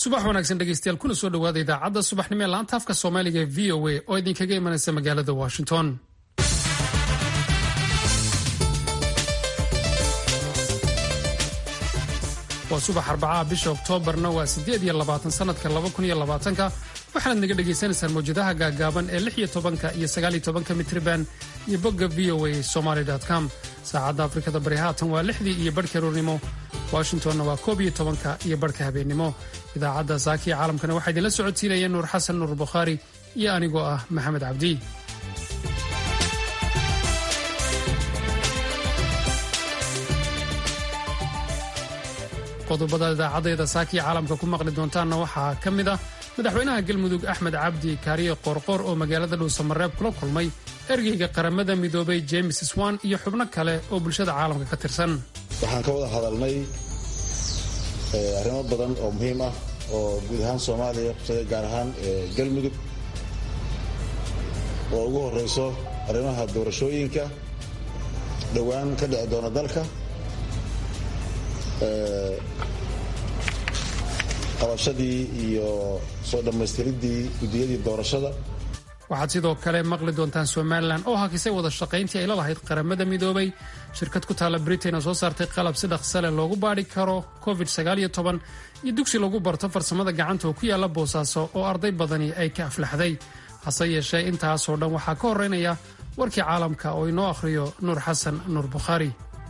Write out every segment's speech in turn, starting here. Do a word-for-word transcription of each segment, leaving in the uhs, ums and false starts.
subax wanaagsan dhegeystayaal kuna soo dhawaada idaacadda subaxnimo ee laanta afka Soomaaliga ee V O A oo idinkaga imanaysa magaalada Washington. waa subax Arbaca bisha Oktoobarna waa sideed iyo labaatan sanadka laba kun iyo labaatan waxaad naga dhageysanaysaan mowjadaha gaagaaban ee lix iyo toban iyo sagaal iyo toban mitriban iyo bogga v o a somali dot com. saacadda Afrikada Bari haatan waa lixdii iyo barhka roornimo, Washingtonna waa koob iyo tobanka iyo barhka habeenimo. idaacadda saaki ee caalamkana waxaa idinla socodsiinaya Nuur Xasan Nuur Bukhaari iyo anigoo ah Maxamed Cabdi. qodobada idaacadda saaki caalamka ku maqli doontaanna waxaa ka mid ah madaxweynaha Galmudug Axmed Cabdi Kaariye Qorqor oo magaalada Dhuusamareeb kula kulmay ergeyga qaramada midoobay James Swan iyo xubno kale oo bulshada caalamka ka tirsan. waxaan ka wada hadalnay arrimo badan oo muhiim ah oo guud ahaan Soomaaliya kusada gaar ahaan Galmudug oo ugu horeyso arrimaha doorashooyinka dhawaan ka dhici doona dalka, qabashadii iyo soo dhammaystiridii gudiyadii doorashada. waxaad sidoo kale maqli doontaan Somaliland oo hakisay wada shaqayntii ay la lahayd qaramada midoobay. shirkad ku taala Britain oo soo saartay qalab si dhaqso leh loogu baadhi karo covid sagaal iyo toban iyo dugsi lagu barto farsamada gacanta oo ku yaala Boosaaso oo arday badani ay ka aflaxday. hase yeeshee intaasoo dhan waxaa ka horeynaya warkii caalamka oo inoo akhriyo Nuur Xasan Nuur Bukhaari.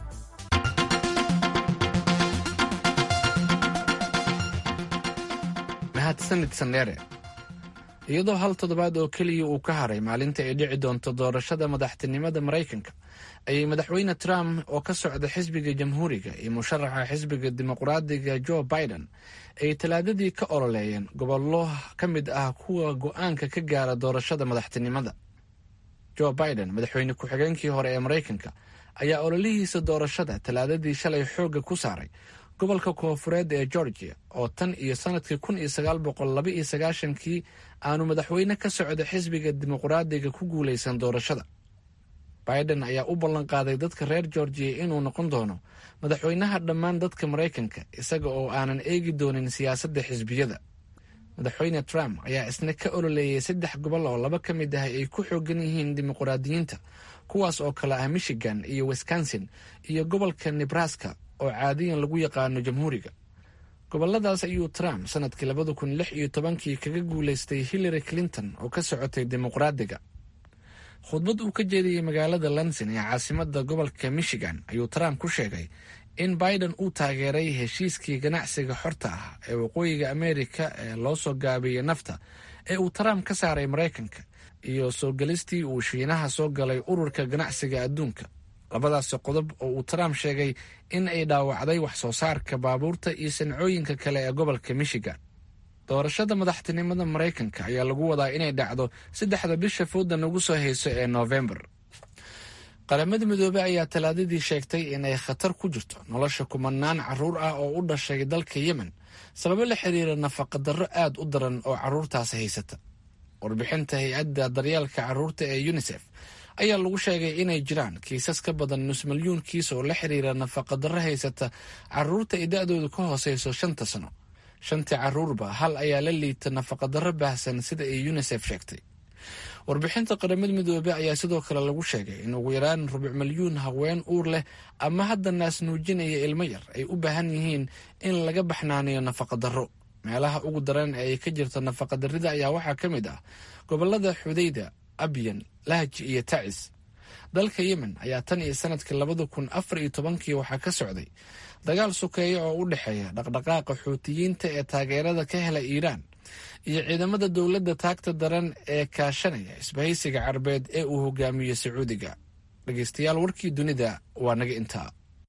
iyadoo hal toddobaad oo keliya uu ka haray maalinta ay dhici doonto doorashada madaxtinimada Maraykanka ayay madaxweyne Trump oo ka socda xisbiga jamhuuriga iyo musharaxa xisbiga dimuqraadiga Joe Biden ay talaadadii ka ololeeyeen gobollo ka mid ah kuwa go'aanka ka gaara doorashada madaxtinimada. Joe Biden, madaxweyne ku-xigeenkii hore ee Maraykanka, ayaa ololihiisa doorashada talaadadii shalay xoogga ku saaray gobolka koonfureed ee Georgia oo tan iyo sanadkii kun iyo sagaal boqol laba iyo sagaashankii aanu madaxweyne ka socda xisbiga dimuqraadiga ku guulaysan doorashada. Biden ayaa u ballan qaaday dadka reer Georgia inuu noqon doono madaxweynaha dhammaan dadka Maraykanka isaga oo aanan eegi doonin siyaasadda xisbiyada. madaxweyne Trump ayaa isna ka ololeeyay saddex gobol oo laba ka mid ah ay ku xoogan yihiin dimuqraadiyiinta, kuwaas oo kala ah Michigan iyo Wisconsin iyo gobolka Nebraska oo caadiyan lagu yaqaano jamhuuriga. goboladaas ayuu Trump sanadkii labada kun lix iyo tobankii kaga guulaystay Hillary Clinton oo ka socotay dimuqraadiga. khudbad uu ka jeediyey magaalada Lansing ee caasimadda gobolka Michigan ayuu Trump ku sheegay in Biden uu taageeray heshiiskii ganacsiga xorta ah ee waqooyiga Ameerika ee loo soo gaabiyey nafta ee uu Trump ka saaray Maraykanka iyo soo gelistii uu Shiinaha soo galay ururka ganacsiga adduunka. labadaas qodob oo uu Trump sheegay in ay dhaawacday wax soo saarka baabuurta iyo sancooyinka kale ee gobolka Michigan. doorashada madaxtinimada Maraykanka ayaa lagu wadaa inay dhacdo saddexda bisha fooda nagu soo hayso ee November. qaramada midoobay ayaa talaadadii sheegtay inay khatar ku jirto nolosha kumanaan carruur ah oo u dhashay dalka Yemen sababo la xiriira nafaqa darro aad u daran oo carruurtaas haysata. warbixinta hay-adda daryeelka carruurta ee UNICEF ayaa lagu sheegay inay jiraan kiisas ka badan nus milyuun kiis oo la xiriira nafaqa darro haysata carruurta ay da'doodu ka hooseyso shanta sano. shantii carruurba hal ayaa la liita nafaqa darro baahsan sida ay UNICEF sheegtay. warbixinta qaramada midoobay ayaa sidoo kale lagu sheegay in ugu yaraan rubuc milyuun haween uur leh ama hadda naas nuujinaya ilmo yar ay u baahan yihiin in laga baxnaaniyo nafaqa darro. meelaha ugu daran ee ay ka jirto nafaqa darrida ayaa waxaa ka mid ah gobolada Xudayda, Abyan, Lahj iyo Tacis. dalka Yemen ayaa tan iyo sanadkii labada kun afar iyo tobankii waxaa ka socday dagaal sokeeye oo u dhexeeya dhaqdhaqaaqa Xuutiyiinta ee taageerada ka hela Iiraan iyo ciidamada dowladda taagta daran ee kaashanaya isbahaysiga Carbeed ee uu hogaamiyo Sacuudiga. dhegeystayaal, warkii dunida waa naga intaa.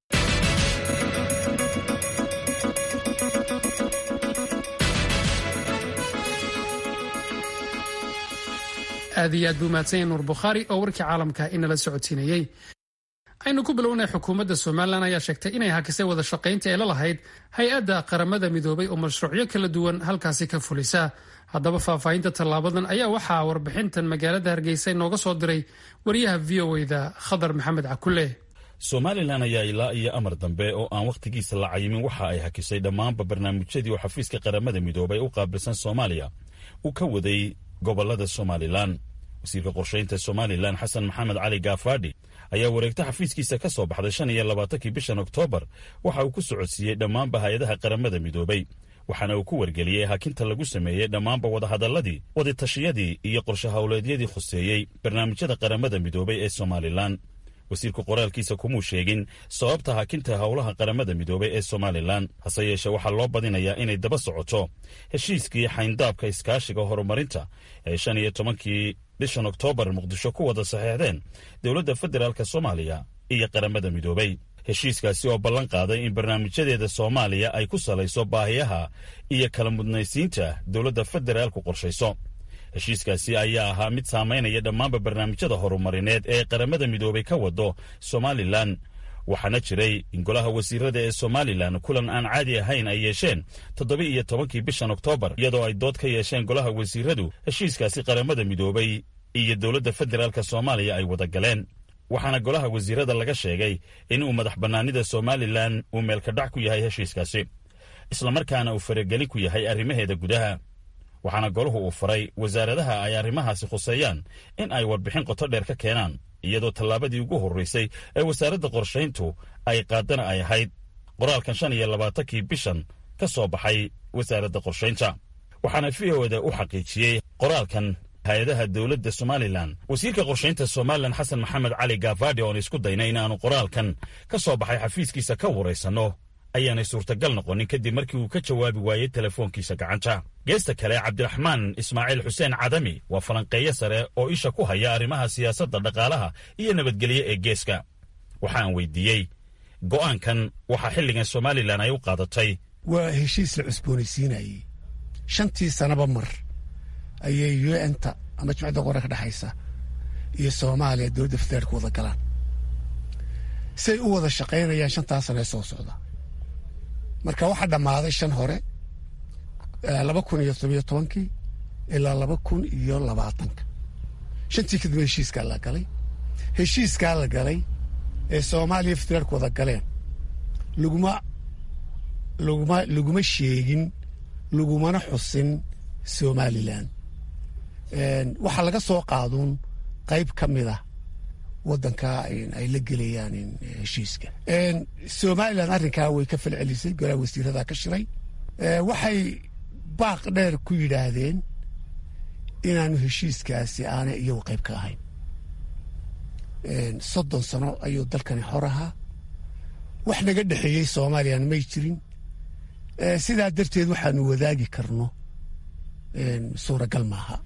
aad iyo aad buu mahadsan yahay Nuur Bukhaari oo warkii caalamka inala socodsiinayay. aynu ku bilownay xukuumadda Somaliland ayaa sheegtay inay hakisay wada shaqayntii ay la lahayd hay-adda qaramada midoobay oo mashruucyo kala duwan halkaasi ka fulisa. haddaba faahfaahinta tallaabadan ayaa waxaa warbixintan magaalada Hargeysa inooga soo diray wariyaha V O A da Khadar Maxamed Cakulle. somalilan ayaa ilaa iyo amar dambe oo aan wakhtigiisa la cayimin waxa ay hakisay dhammaanba barnaamijyadii oo xafiiska qaramada midoobay u qaabilsan soomaaliya uu ka waday gobollada somalilan. wasiirka qorshaynta somalilan xasan maxamed cali gaafaadhi ayaa wareegta xafiiskiisa ka soo baxday shan iyo labaatankii bishan oktoobar waxa uu ku socodsiiyey dhammaanba hay-adaha qaramada midoobay, waxaana uu ku wargeliyey hakinta lagu sameeyey dhammaanba wadahadalladii waditashiyadii iyo qorshe howleedyadii khuseeyey barnaamijyada qaramada midoobay ee somalilan. wasiirku qoraalkiisa kumuu sheegin sababta hakinta howlaha qaramada midoobay ee somalilan, hase yeeshee waxaa loo badinayaa inay daba socoto heshiiskii xayndaabka iskaashiga horumarinta ee shan iyo tobankii bishan oktoobar muqdisho ku wada saxeexdeen dowladda federaalk soomaaliya iyo qaramada midoobay. heshiiskaasi oo ballan qaaday in barnaamijyadeeda soomaaliya ay ku salayso baahiyaha iyo kala mudnaysiinta dowladda federaalku qorshayso. heshiiskaasi ayaa ahaa mid saamaynaya dhammaanba barnaamijyada horumarineed ee qaramada midoobay ka wado somalilan, waxaana jiray in golaha wasiirada ee somalilan kulan aan caadi ahayn ay yeesheen toddoba iyo tobankii bishan oktoobar, iyadoo ay dood ka yeesheen golaha wasiiradu heshiiskaasi qaramada midoobay iyo dowladda federaalk soomaaliya ay wada galeen. waxaana golaha wasiirada laga sheegay in uu madax bannaanida somalilan uu meelkadhac ku yahay heshiiskaasi, islamarkaana uu faragelin ku yahay arrimaheeda gudaha. waxaana golahu uu faray wasaaradaha ay arrimahaasi khuseeyaan in ay warbixin qoto dheer ka keenaan, iyadoo tallaabadii ugu horraysay ee wasaaradda qorshayntu ay qaadana ay ahayd qoraalkan shan iyo labaatankii bishan ka soo baxay wasaaradda qorshaynta. waxaana v o da u xaqiijiyey qoraalkan hay-adaha dowladda somalilan wasiirka qorshaynta somalilan xasan maxamed cali gaafaadhi oon isku daynay inaannu qoraalkan ka soo baxay xafiiskiisa ka waraysanno ayaanay suurtagal noqonin kadib markii uu ka jawaabi waayey telefoonkiisa gacanta. geesta kale cabdiraxmaan ismaaciil xuseen cadami waa falanqeeyo sare oo isha ku haya arrimaha siyaasadda dhaqaalaha iyo nabadgelyo ee geeska. waxaan weydiiyey go'aankan waxaa xilligan somalilan ay u qaadatay. waa heshiis la cusboonaysiinayey shantii sanaba mar ayay u n-ta ama jimcadda qora ka dhexaysa iyo soomaaliya dowladda federaalka wada galaan say u wada shaqaynayaan shantaa sano ee soo socda. marka waxaa dhammaaday shan hore laba kun iyo todobiyo tobankii ilaa laba kun iyo labaatanka shantii kadib heshiiskaa la galay. heshiiskaa la galay ee soomaaliya federaalka wada galeen laguma laguma laguma sheegin lagumana xusin somalilan. waxaa laga soo qaaduun qayb ka mid ah waddanka ay la gelayaan heshiiska. somalilan arrinkaa way ka falcelisay, golaha wasiiradaa ka shiray. waxay baaq dheer ku yidhaahdeen inaanu heshiiskaasi aanay iyagu qayb ka ahayn. soddon sano ayuu dalkani xor ahaa, wax naga dhexeeyey soomaaliyan may jirin. sidaa darteed waxaanu wadaagi karno suuragal maaha.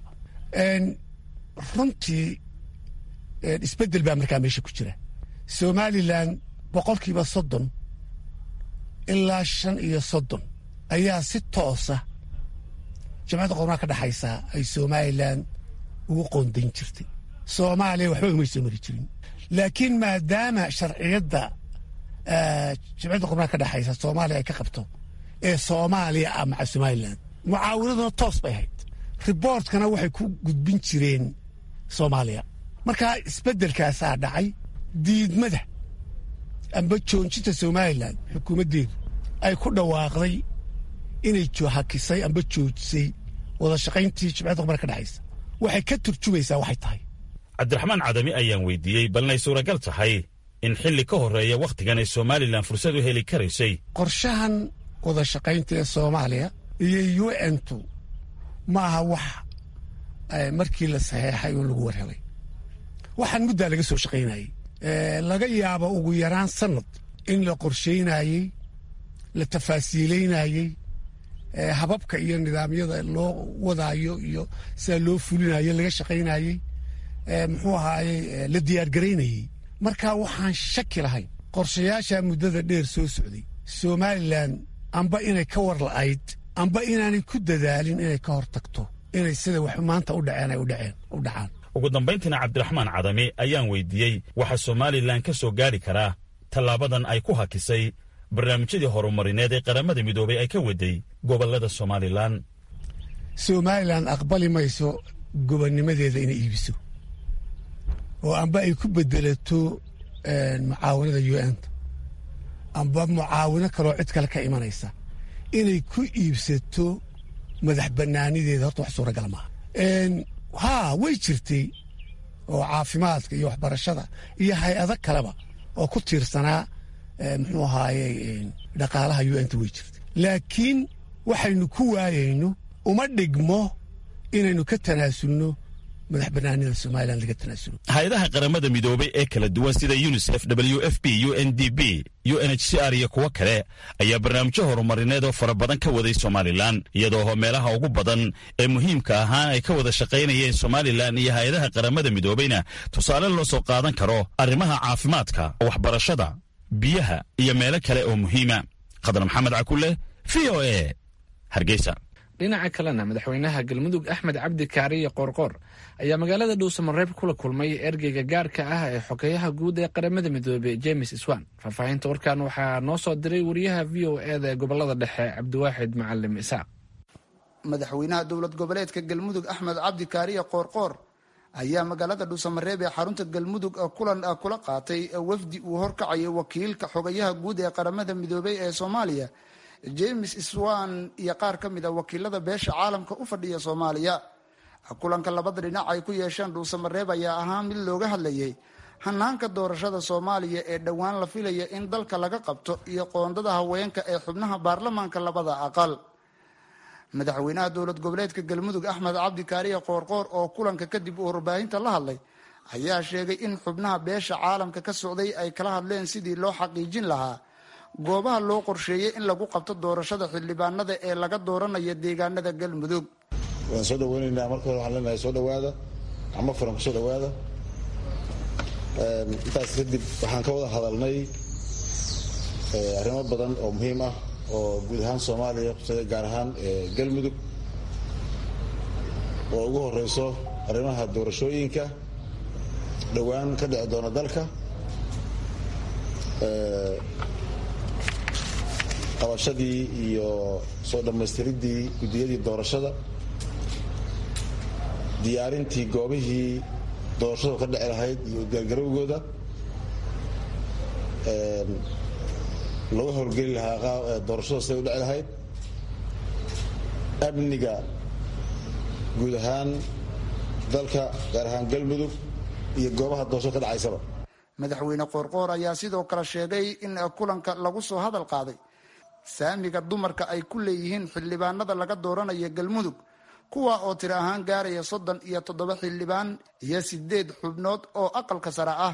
runtii isbeddel baa markaa meesha ku jira. somalilan boqolkiiba soddon ilaa shan iyo soddon ayaa si toosa jamcadda qormaha ka dhexaysa ay somalilan ugu qoondayn jirtay. soomaaliya waxba umay soo mari jirin. laakiin maadaama sharciyadda jamcadda qormaha ka dhexaysa soomaaliya ay ka qabto ee soomaaliya ah maca somalilan, mucaawanaduna toos bay ahayd. riboortkana waxay ku gudbin jireen soomaaliya. markaa isbeddelkaasaa dhacay. diidmada amba joojinta somalilan xukuumaddeedu ay ku dhawaaqday inay hakisay amba joojisay wada shaqayntii jimcadda qormaha ka dhexaysa waxay ka turjumaysaa waxay tahay. cabdiraxmaan cadami ayaan weydiiyey balnay suuragal tahay in xilli ka horreeya wakhtigan ay somalilan fursad u heli karaysay. qorshahan wada shaqaynta ee soomaaliya iyo u n-tu ma aha wax markii la saxeexay oo lagu warhelay. waxaan muddaa laga soo shaqaynayey. laga yaabo ugu yaraan sanad in la qorshaynayey, la tafaasiilaynayey, hababka iyo nidaamyada loo wadaayo iyo sidaa loo fulinayo laga shaqaynayey, muxuu ahaaye la diyaargaraynayey. marka waxaan shaki lahayn qorshayaasha muddada dheer soo socday somalilan amba inay ka war la'ayd amba inaanay ku dadaalin inay ka hor tagto inay sida wax maanta u dhaceen ay u dhaceen u dhacaan. ugu dambayntiina cabdiraxmaan cadami ayaan weydiiyey waxa somalilan ka soo gaari karaa tallaabadan ay ku hakisay barnaamijyadii horumarineed ee qaramada midoobay ay ka waday gobollada somalilan. somalilan aqbali mayso gobonnimadeeda inay iibiso oo amba ay ku bedelato mucaawinada u n-ta amba mucaawino kaloo cid kale ka imanaysa inay ku iibsato madax bannaanideeda horta wax suuragal maaha haa way jirtay oo caafimaadka iyo waxbarashada iyo hay-ado kaleba oo ku tiirsanaa muxuu ahaaye dhaqaalaha u n-ta way jirtay laakiin waxaynu ku waayayno uma dhigmo inaynu ka tanaasulno madax banaanida somalilan laga tanaasulo hay-adaha qaramada midoobay ee kala duwan sida unisef w f p u n d b u n h c r iyo kuwo kale ayaa barnaamijyo horumarineed oo fara badan ka waday somalilan iyadoo meelaha ugu badan ee muhiimka ahaan ay ka wada shaqaynayeen somalilan iyo hay-adaha qaramada midoobayna tusaale loo soo qaadan karo arrimaha caafimaadka waxbarashada biyaha iyo meelo kale oo muhiima khadar maxamed cakulle v o a hargeysa dhinaca kalena madaxweynaha galmudug axmed cabdi kaariye qoorqoor ayaa magaalada dhuusamareeb kula kulmay ergeyga gaarka ah ee xogeyaha guud ee qaramada midoobey james iswan faahfaahinta warkan waxaa noo soo diray wariyaha v o e da ee gobolada dhexe cabdiwaaxid macalim isaaq madaxweynaha dowlad goboleedka galmudug axmed cabdi kaariye qoorqoor ayaa magaalada dhuusamareeb ee xarunta galmudug kulan kula qaatay wafdi uu horkacayay wakiilka xogeyaha guud ee qaramada midoobey ee soomaaliya james iswan iyo qaar ka mid a wakiilada beesha caalamka u fadhiya soomaaliya kulanka labada dhinac ay ku yeesheen dhuusamareeb ayaa ahaa mid looga hadlayay hanaanka doorashada soomaaliya ee dhowaan la filaya in dalka laga qabto iyo qoondada haweenka ee xubnaha baarlamaanka labada aqal madaxweynaha dowlad goboleedka galmudug axmed cabdi kaariye qoorqoor oo kulanka kadib uu warbaahinta la hadlay ayaa sheegay in xubnaha beesha caalamka ka socday ay kala hadleen sidii loo xaqiijin lahaa goobaha loo qorsheeyey in lagu qabto doorashada xildhibaanada ee laga dooranayo deegaanada galmudug waan soo dhaweynaynaa marka hore waxaan leenahay soo dhawaada gacmo furan ku soo dhawaada intaas kadib waxaan ka wada hadalnay arrimo badan oo muhiim ah oo guud ahaan soomaaliya kusada gaar ahaan galmudug oo ugu horeyso arrimaha doorashooyinka dhowaan ka dhici doona dalka qabashadii iyo soo dhammaystiridii guddiyadii doorashada diyaarintii goobihii doorashadu ka dhici lahayd iyo diyaargarowgooda laga howlgeli lahaa doorashada siday u dhici lahayd amniga guud ahaan dalka gaar ahaan galmudug iyo goobaha doorashada ka dhacaysaba madaxweyne qoorqoor ayaa sidoo kale sheegay in kulanka lagu soo hadal qaaday saamiga dumarka ay ku leeyihiin xildhibaanada laga dooranayo galmudug kuwa oo tiro ahaan gaaraya soddon iyo toddoba xildhibaan iyo sideed xubnood oo aqalka sare ah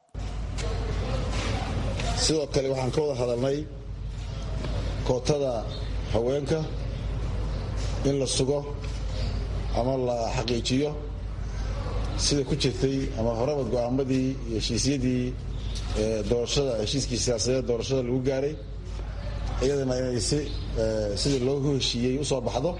sidoo kale waxaan ka wada hadalnay kootada haweenka in la sugo ama la xaqiijiyo sida ku jirtay ama horeba go-aamadii iyo heshiisyadii doorashada heshiiskii siyaasadeed doorashada lagu gaaray iyadana inay si sidii loogu heshiiyey usoo baxdo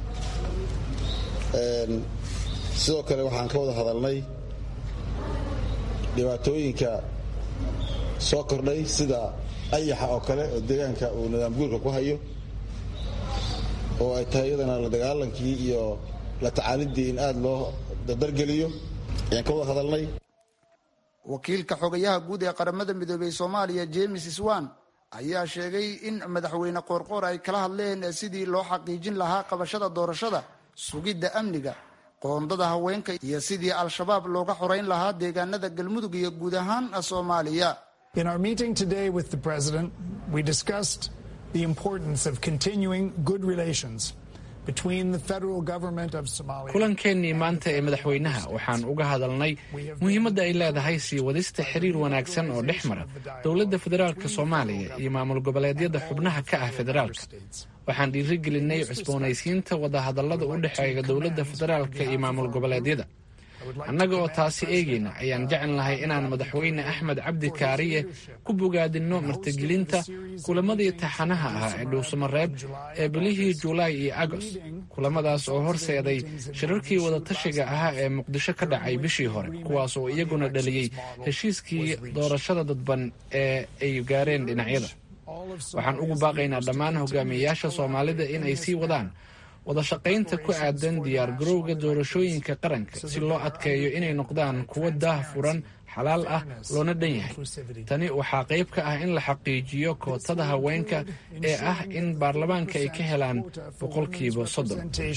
sidoo kale waxaan ka wada hadalnay dhibaatooyinka soo kordhay sida ayaxa oo kale oo deegaanka uu nidaam guurka ku hayo oo ay tahay iyadana la dagaalankii iyo la tacaalidii in aada loo dardargeliyo ayaan ka wada hadalnay wakiilka xogayaha guud ee qaramada midoobey soomaaliya james iswan ayaa sheegay in madaxweyne qoorqoor ay kala hadleen sidii loo xaqiijin lahaa qabashada doorashada sugidda amniga qoondada haweenka iyo sidii al-shabaab looga xoreyn lahaa deegaanada galmudug iyo guud ahaan soomaaliya In our meeting today with the President, we discussed the importance of continuing good relations between the federal government of Somalia. kulankeenii maanta ee madaxweynaha waxaan uga hadalnay muhiimadda ay leedahay sii wadista xiriir wanaagsan oo dhex mara dowladda federaalka Soomaaliya iyo maamul goboleedyada xubnaha ka ah federaalka. waxaan dhiirigelinay cusboonaysiinta wadahadallada u dhexeeya dowladda federaalka iyo maamul goboleedyada. annaga oo taasi eegayna ayaan jecel lahay inaan madaxweyne axmed cabdi kaariye ku bogaadinno martigelinta kulamadii taxanaha ahaa ee dhuusamareeb ee bilihii julaay iyo agost kulamadaas oo horseeday shirarkii wadatashiga ahaa ee muqdisho ka dhacay bishii hore kuwaas oo iyaguna dhaliyey heshiiskii doorashada dadban ee ay gaareen dhinacyada. waxaan ugu baaqaynaa dhammaan hogaamiyeyaasha soomaalida in ay sii wadaan wada shaqaynta ku aadan diyaar garowga doorashooyinka qaranka si loo adkeeyo inay noqdaan kuwo daah furan, xalaal ah loona dhan yahay. tani waxaa qayb ka ah in la xaqiijiyo kootada haweenka ee ah in baarlamaanka ay ka helaan boqolkiiba soddon.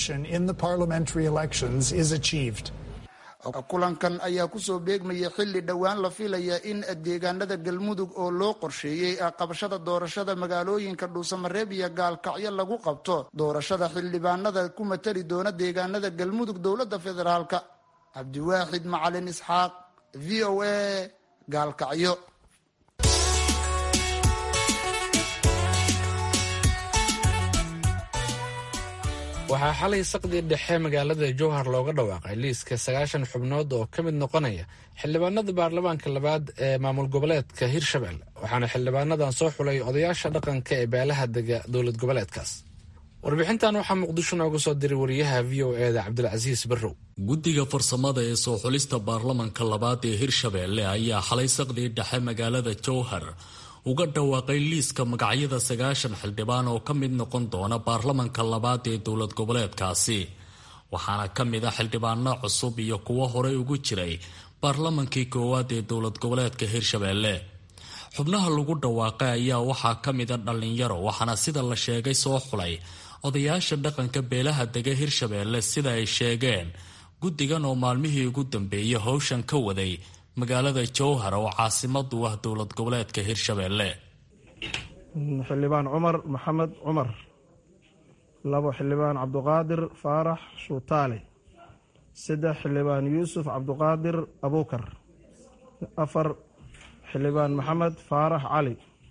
kulankan ayaa kusoo beegmaya xilli dhowaan la filaya in deegaanada galmudug oo loo qorsheeyey qabashada doorashada magaalooyinka dhuusamareeb iyo gaalkacyo lagu qabto doorashada xildhibaanada ku matali doona deegaanada galmudug dowladda federaalka. cabdiwaaxid macalin isxaaq, v o a, gaalkacyo. waxaa xalay saqdii dhexe magaalada jowhar looga dhawaaqay liiska sagaashan xubnood oo ka mid noqonaya xildhibaanada baarlamaanka labaad ee maamul goboleedka hirshabelle, waxaana xildhibaanadan soo xulay odayaasha dhaqanka ee beelaha dega dowlad goboleedkaas. warbixintan waxaa muqdisho nooga soo diray wariyaha v o e da cabdilcasiis barrow. guddiga farsamada ee soo xulista baarlamanka labaad ee hirshabelle ayaa xalay saqdii dhexe magaalada jowhar uga dhawaaqay liiska magacyada sagaashan xildhibaan oo ka mid noqon doona baarlamanka labaad ee dowlad goboleedkaasi, waxaana ka mid a xildhibaano cusub iyo kuwo horey ugu jiray baarlamankii koowaad ee dowlad goboleedka hirshabelle. xubnaha lagu dhawaaqay ayaa waxaa ka mid a dhallinyaro, waxaana sida la sheegay soo xulay odayaasha dhaqanka beelaha dega hirshabelle sida ay sheegeen guddigan oo maalmihii ugu dambeeyay howshan ka waday magaalada jowhar oo caasimadu ah dowlad goboleedka hirshabelle. xildhibaan cumar maxamed cumar, labo xildhibaan cabduqaadir faarax shuutaale, saddex xildhibaan yuusuf cabduqaadir abuukar, afar xildhibaan maxamed faarax cali,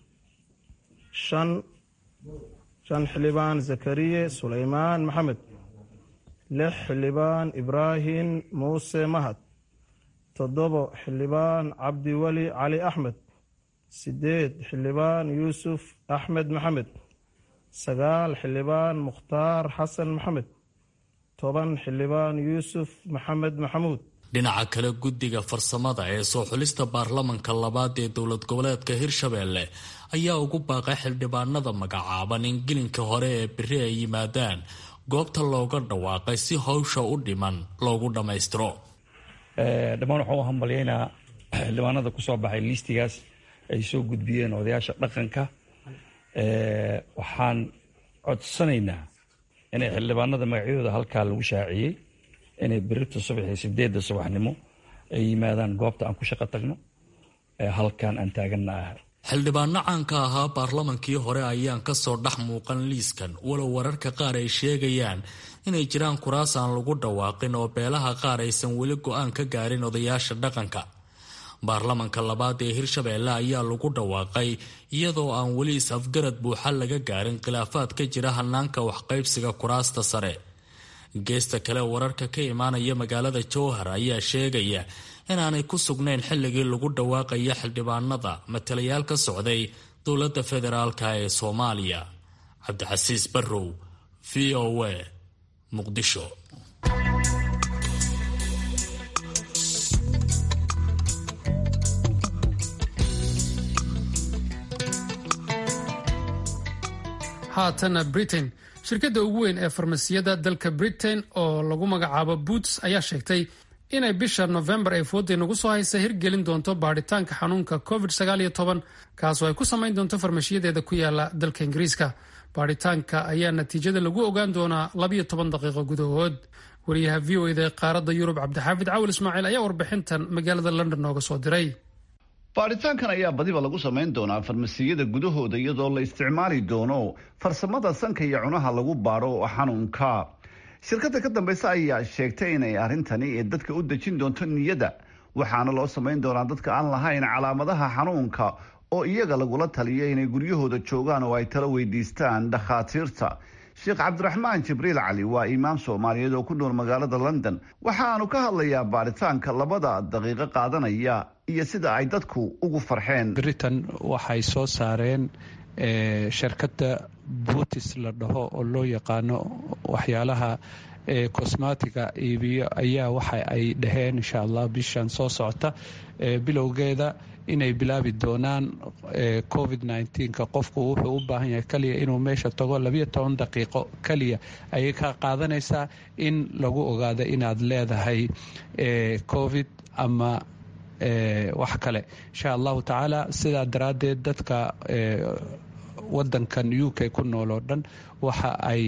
shan shan xildhibaan zakariye suleymaan maxamed, lix xildhibaan ibraahim muuse mahad, toddobo xildhibaan cabdiweli cali axmed, sideed xildhibaan yuusuf axmed maxamed, sagaal xildhibaan mukhtaar xasan maxamed, toban xildhibaan yuusuf maxamed maxamuud. dhinaca kale guddiga farsamada ee soo xulista baarlamanka labaad ee dowlad goboleedka hirshabelle ayaa ugu baaqay xildhibaanada magacaaban in gelinka hore ee beri ay yimaadaan goobta looga dhawaaqay si howsha u dhiman loogu dhammaystiro. dhammaan waxaan u hambalyaynaa xildhibaanada kusoo baxay liistigaas ay soo gudbiyeen odayaasha dhaqanka. waxaan codsanaynaa inay xildhibaanada magacyadooda halkaa lagu shaaciyey inay berito subaxii sideedda subaxnimo ay yimaadaan goobta aan ku shaqo tagno halkan aan taaganna ah. xildhibaano caanka ahaa baarlamankii hore ayaan kasoo dhex muuqan liiskan, walow wararka qaar ay sheegayaan inay jiraan kuraas aan lagu dhawaaqin oo beelaha qaar aysan weli go-aan ka gaarin odayaasha dhaqanka. baarlamanka labaad ee hirshabelle ayaa lagu dhawaaqay iyadoo aan weli is-afgarad buuxa laga gaarin khilaafaad ka jira hanaanka waxqaybsiga kuraasta sare. geesta kale wararka ka imaanaya magaalada jowhar ayaa sheegaya inaanay ku sugnayn xilligii lagu dhawaaqaya xildhibaanada matalayaal ka socday dowladda federaalka ee soomaaliya. cabdicasiis barrow, v o a, muqdisho. haatana britain. shirkadda ugu weyn ee farmasiyada dalka britain oo lagu magacaabo boots ayaa sheegtay inay bisha novembar ay fooday nagu soo haysa hirgelin doonto baadhitaanka xanuunka covid sagaal iyo toban kaasoo ay ku samayn doonto farmashiyadeeda ku yaala dalka ingiriiska. baadhitaanka ayaa natiijada lagu ogaan doonaa labiyo toban daqiiqo gudahood. wariyaha v o eda ee qaaradda yurub cabdixaafid cawil ismaaciil ayaa warbixintan magaalada london nooga soo diray. baaritaankan ayaa badiba lagu samayn doonaa farmasiyada gudahooda iyadoo la isticmaali doono farsamada sanka iyo cunaha lagu baadho xanuunka. shirkadda ka dambaysa ayaa sheegtay inay arrintani ee dadka u dejin doonto niyadda, waxaana loo samayn doonaa dadka aan lahayn calaamadaha xanuunka oo iyaga lagula taliyo inay guryahooda joogaan oo ay talo weydiistaan dhakhaatiirta. sheekh cabdiraxmaan jibriil cali waa imaam soomaaliyeed oo ku nool magaalada london, waxaanu ka hadlayaa baaritaanka labada daqiiqo qaadanaya iyo sida ay dadku ugu farxeen. britain waxay soo saareen shirkadda bootis la dhaho oo loo yaqaano waxyaalaha cosmatiga iibiyo ayaa waxa ay dhaheen insha allah bishan soo socota bilowgeeda inay bilaabi doonaan covid nneteen-ka. qofku wuxuu u baahan yahay kaliya inuu meesha tago labiyo toban daqiiqo kaliya ayay ka qaadanaysaa in lagu ogaado inaad leedahay covid ama wax kale insha allahu tacaala. sidaa daraaddeed dadka wadankan u k ku nool oo dhan waxa ay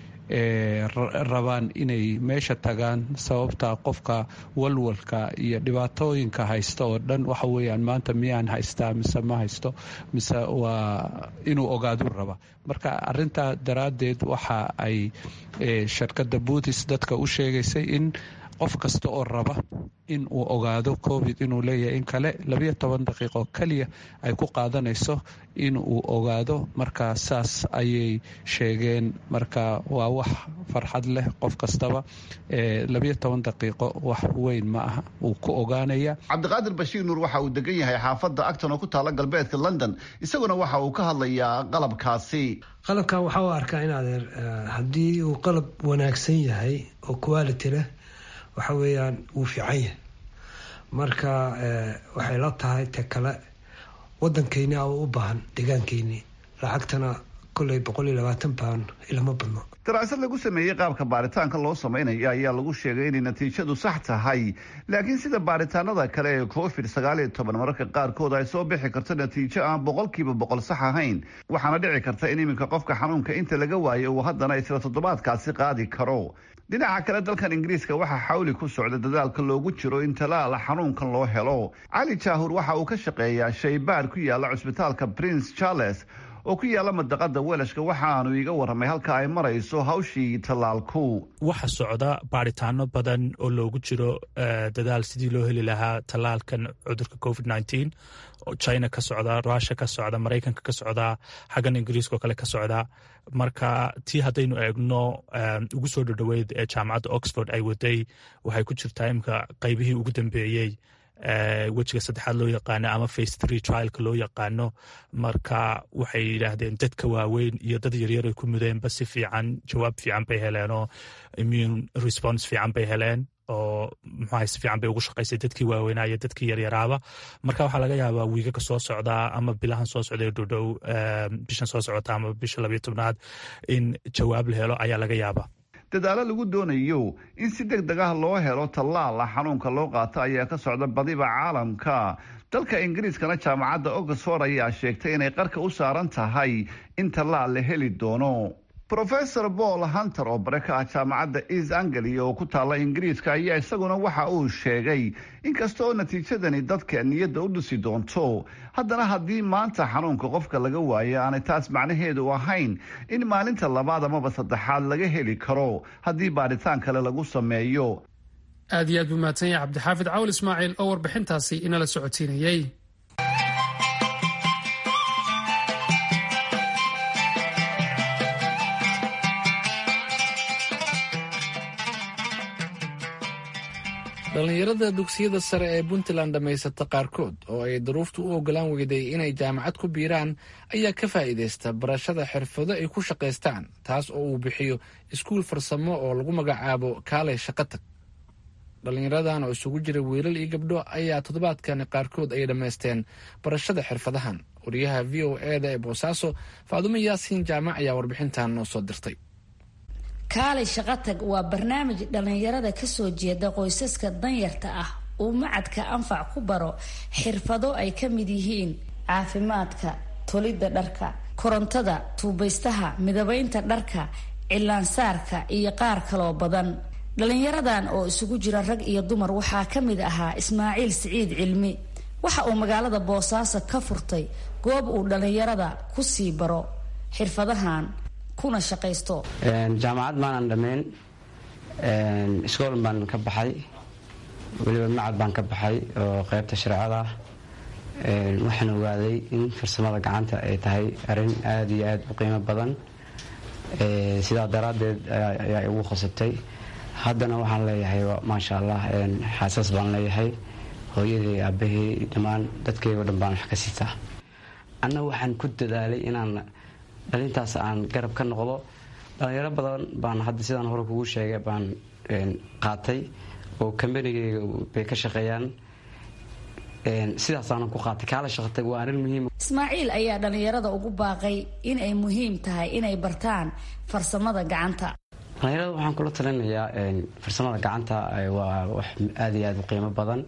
rabaan inay meesha tagaan sababta qofka walwalka iyo dhibaatooyinka haysta oo dhan waxa weeyaan maanta miyaan haystaa mise ma haysto mise waa inuu ogaadu raba. marka arintaa daraaddeed waxa ay shirkadda Bootis dadka u sheegaysay in qof kasta oo raba in uu ogaado covid inuu leeyahay in kale labiyo toban daqiiqo kaliya ay ku qaadanayso in uu ogaado. marka saas ayay sheegeen. marka waa wax farxad leh qof kastaba labiyo toban daqiiqo wax weyn ma aha uu ku ogaanaya. cabdiqaadir bashiir nuur waxa uu degan yahay xaafadda Acton oo ku taala galbeedka London, isaguna waxa uu ka hadlayaa qalabkaasi. qalabkan waxa uu arkaa in adeer haddii uu qalab wanaagsan yahay oo quality leh waxa weeyaan wuu fiican yahay. marka waxay la tahay ta kale wadankeeni oo u baahan deegaankeeni lacagtana kulay boqol iyo labaatan pound ilama badno. daraasad lagu sameeyey qaabka baaritaanka loo samaynayo ayaa lagu sheegay inay natiijadu sax tahay, laakiin sida baaritaanada kale ee covid sagaal iyo toban mararka qaarkood ay soo bixi karto natiijo aan boqolkiiba boqol sax ahayn, waxaana dhici karta in iminka qofka xanuunka inta laga waayo uu haddana isla toddobaadkaasi qaadi karo. dhinaca kale dalkan ingiriiska waxaa xawli ku socda dadaalka loogu jiro in talaala xanuunkan loo helo. cali jaahur waxa uu ka shaqeeyaa shaybaar ku yaala cusbitaalka Prince Charles oo ku yaala madaqada Welashka, waxaanu iga waramay halka ay marayso hawshii talaalku. waxa socda baaritaano badan oo loogu jiro dadaal sidii loo heli lahaa talaalkan cudurka covid nineteen oo China ka socda, Russia ka socda, Mareykanka ka socda, xaggan Ingiriiska oo kale ka socda. marka tii haddaynu eegno ugu soo dhadhaweyd ee jaamacadda Oxford ay waday waxay ku jirtaa imika qaybihii ugu dambeeyey wejiga saddexaad loo yaqaano ama face three trialka loo yaqaano. marka waxay yidhaahdeen dadka waaweyn iyo dad yaryar ay ku mudeenba si fiican jawaab fiican bay heleen oo immune response fiican bay heleen oo muxuahay si fiican bay ugu shaqaysay dadkii waaweynaa iyo dadkii yaryaraaba. marka waxaa laga yaabaa wiigaga soo socdaa ama bilahan soo socda ee dhowdhow bishan soo socota ama bisha labayo tobnaad in jawaab la helo ayaa laga yaabaa. dadaalo lagu doonayo in si deg deg ah loo helo tallaala xanuunka loo qaato ayaa ka socda badiba caalamka. dalka ingiriiskana jaamacadda Oxford ayaa sheegtay inay qarka u saaran tahay in tallaal la heli doono. Professor Paul Hunter oo bare ka ah jaamacadda East Anglia oo ku taala Ingiriiska ayaa isaguna waxa uu sheegay in kasta oo natiijadani dadka niyadda u dhisi doonto, haddana haddii maanta xanuunka qofka laga waayo aanay taas macnaheedu ahayn in maalinta labaad amaba saddexaad laga heli karo haddii baaritaan kale lagu sameeyo. aad iyo aad buu mahadsan yahay cabdixaafid cawl ismaaciil oo warbixintaasi inala socodsiinayey. dhallinyarada dugsiyada sare ee puntland dhammaysata qaarkood oo ay duruuftu u ogolaan weyday inay jaamacad ku biiraan ayaa ka faa'iidaysta barashada xirfado ay ku shaqaystaan, taas oo uu bixiyo iskuul farsamo oo lagu magacaabo kaalay shaqo tag. dhallinyaradan oo isugu jira wiilal iyo gabdho ayaa toddobaadkani qaarkood ay dhammaysteen barashada xirfadahan. wariyaha v o eda ee boosaaso faadumo yaasiin jaamac ayaa warbixintan noo soo dirtay. kaalay shaqo tag waa barnaamij dhallinyarada kasoo jeeda qoysaska danyarta ah uu macadka anfac ku baro xirfado ay ka mid yihiin caafimaadka, tolidda dharka, korontada, tuubaystaha, midabaynta dharka, cilaansaarka iyo qaar kaloo badan. dhallinyaradan oo isugu jira rag iyo dumar waxaa ka mid ahaa Ismaaciil Siciid Cilmi. waxa uu magaalada Boosaaso ka furtay goob uu dhallinyarada ku sii baro xirfadahan kuna shaqaysto. jaamacad maanan dhammayn, iskool baan ka baxay, weliba macad baan ka baxay oo qaybta shareecada. waxaan ogaaday in farsamada gacanta ay tahay arrin aada iyo aada u qiimo badan, sidaa daraaddeed ayaa igu khasabtay. haddana waxaan leeyahay maasha allah xaasas baan leeyahay, hooyadii aabahey dhammaan dadkaygo dhan baan wax ka sitaa. anna waxaan ku dadaalay inaan dhalintaas aan garab ka noqdo. dhalinyaro badan baan hadda sidaan hore kugu sheegay baan qaatay oo kambanigayga bay ka shaqeeyaan, sidaasaanan ku qaatay. kaala shaqatay waa arrin muhiim. Ismaaciil ayaa dhallinyarada ugu baaqay in ay muhiim tahay inay bartaan farsamada gacanta. dhalinyarada waxaan kula talinayaa farsamada gacanta waa wax aada iyo aada u qiimo badan.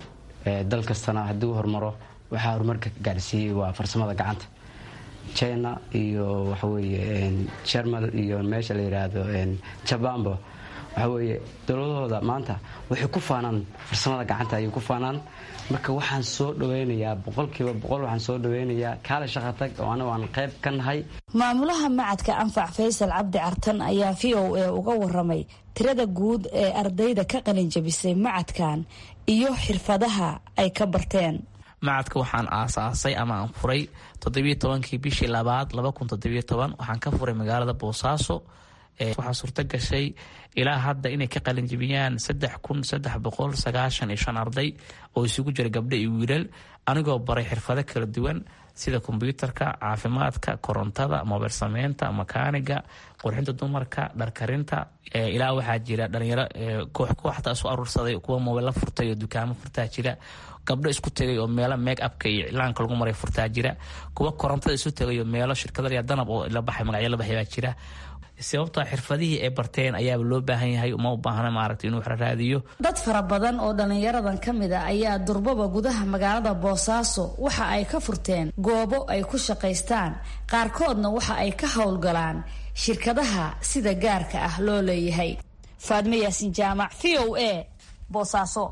dal kastana haddii uu horumaro waxaa horumarka gaarsiiyey waa farsamada gacanta. China iyo waxa weeye Germany iyo meesha la yiraahdo Japanba waxa weeye dowladooda maanta waxay ku faanaan farsamada gacanta ay ku faanaan. marka waxaan soo dhaweynayaa boqolkiiba boqol waxaan soo dhaweynayaa kaala shaqo tag oo anagu aan qayb ka nahay. maamulaha macadka Anfac Faysal Cabdi Cartan ayaa V O A uga waramay tirada guud ee ardayda ka qalin jabisay macadkan iyo xirfadaha ay ka barteen. macadka waxaan aasaasay ama aan furay toddobiyo tobankii bishii labaad laba kun toddobiyo toban waxaan ka furay magaalada Boosaaso. waxaa suurta gashay ilaa hadda inay ka qalin jabiyaan saddex kun saddex boqol sagaashan iyo shan arday oo isugu jira gabdho iyo wiilal anigoo baray xirfado kala duwan sida kombiyuutarka, caafimaadka, korontada, mobil sameynta, makaaniga, qurxinta dumarka, dharkarinta. ilaa waxaa jira dhalinyaro koox kooxda isu urursaday kuwa mobil la furtay oo dukaamo furtaa jira, gabdho isku tagay oo meelo make upka iyo ilaanka lagu maray furtaa jira, kuwa korontada isu tagay oo meelo shirkadada danab oo la baxay magacyo la baxay baa jira. sababta xirfadihii ay barteen ayaa loo baahan yahay uma u baahna maaragtay inuu raadiyo. dad fara badan oo dhalinyaradan ka mid ah ayaa durbaba gudaha magaalada Boosaaso waxa ay ka furteen goobo ay ku shaqaystaan, qaarkoodna waxa ay ka howlgalaan shirkadaha sida gaarka ah loo leeyahay. Faadme Yaasin Jaamac, V O A, Boosaaso.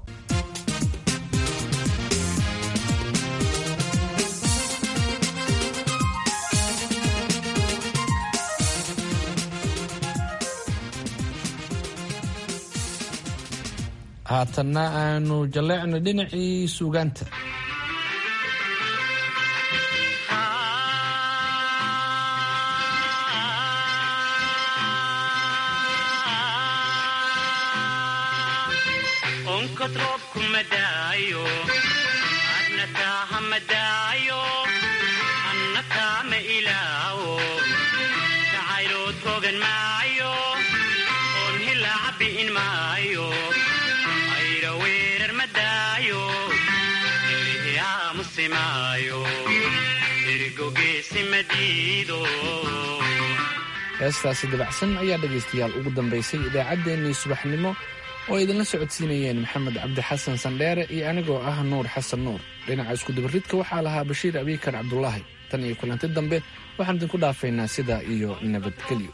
haatanna aanu jaleecno dhinacii suugaanta. onkod roobku madaayo adnataha madaayo annataama ilaawo jacaylood rogan maayo oon hila cabbi'in maayo ayra weerar madaayo ilihi aamusimaayo erigogeesi madiido. heestaasi dabacsan ayaa dhegaystayaal ugu dambaysay idaacaddeenii subaxnimo oo idinla socodsiinayeen maxamed cabdi xasan sandheere iyo anigoo ah nuur xasan nuur. dhinaca iskudubaridka waxaa lahaa bashiir abiikar cabdulaahi. tan iyo kulanti dambe waxaan idinku dhaafaynaa sidaa iyo nabadgelyo.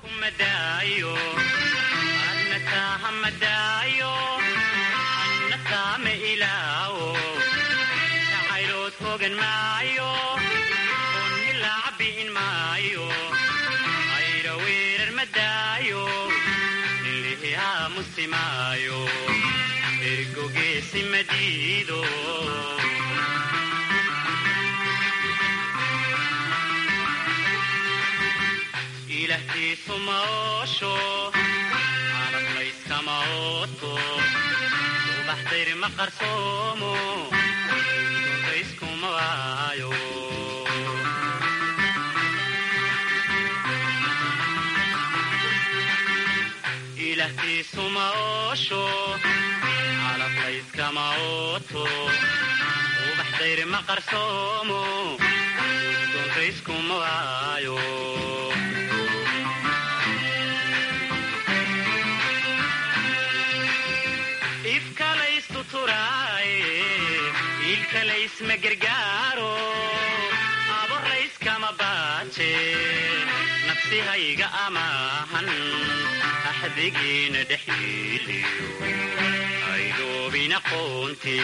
ergogeesi madiido. ilahtiisu maosho calaflayskama ooto ubaxdayr ma qarsoomo duntayskuma waayo. ilahtiisu maosho calaflayskama ooto ubaxdayr ma qarsoomo duntayskuma waayo. ifkalaystu turaaye ilkalaysma gargaaro aborlayskama baaje nafsihayga amaahan axdigiina dhexiliyo aydoobina qoonte.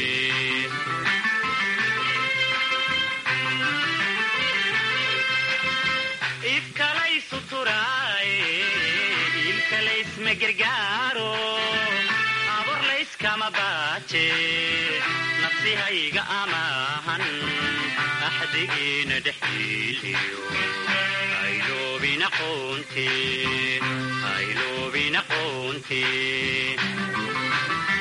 ifkalaysu turaaye ilkalaysma gargaaro aborlayskama baaje nafsihayga amaahan axdigiina dhexiliyo aydoobina qoonte aydoobina qoonte.